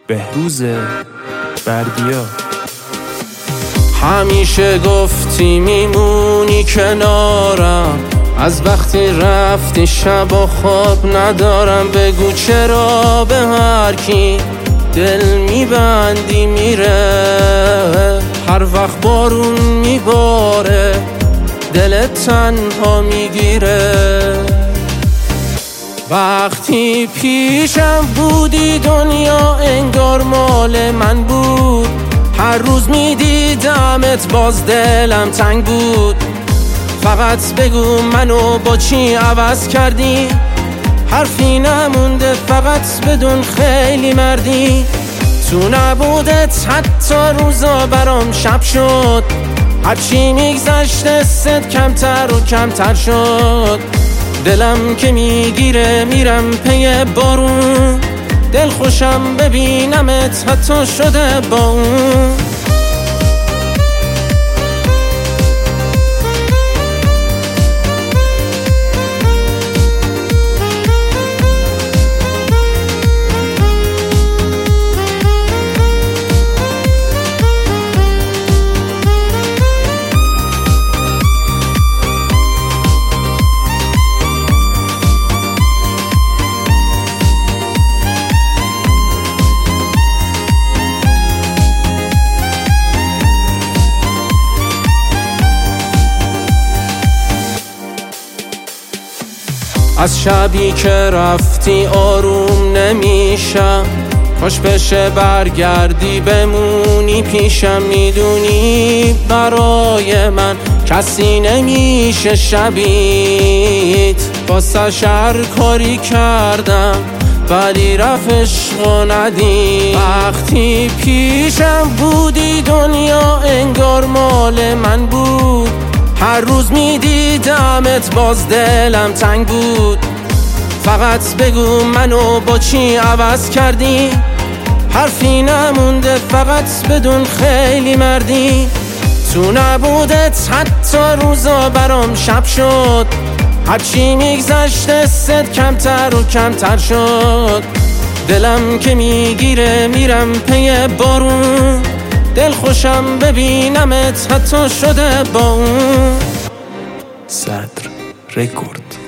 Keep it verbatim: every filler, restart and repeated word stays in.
بهروز بردیا. همیشه گفتی میمونی کنارم، از وقتی رفتی شب و خواب ندارم. بگو چرا به هر کی دل میبندی میره، هر وقت بارون میباره دلت تنها میگیره. وقتی پیشم بودی دنیا انگار مال من بود، هر روز میدیدمت باز دلم تنگ بود. فقط بگو منو با چی عوض کردی، حرفی نمونده فقط بدون خیلی مردی. تو نبودت حتی روزا برام شب شد، هرچی میگذشت ست کمتر و کمتر شد. دلم که میگیره میرم پی بارون، دل خوشم ببینمت حتی شده با اون. از شبی که رفتی آروم نمیشم، خوش بشه برگردی بمونی پیشم. میدونی برای من کسی نمیشه شبیت، واسه شهر کاری کردم ولی رفت عشق و ندید. وقتی پیشم بودی دنیا انگار مال من بود، هر روز میدیدمت باز دلم تنگ بود. فقط بگو منو با چی عوض کردی، حرفی نمونده فقط بدون خیلی مردی. تو نبودت حتی روزا برام شب شد، هرچی میگذشت ست کمتر و کمتر شد. دلم که میگیره میرم پی بارون، دل خوشم ببینمت حتی شده با اون. صدر رکورد.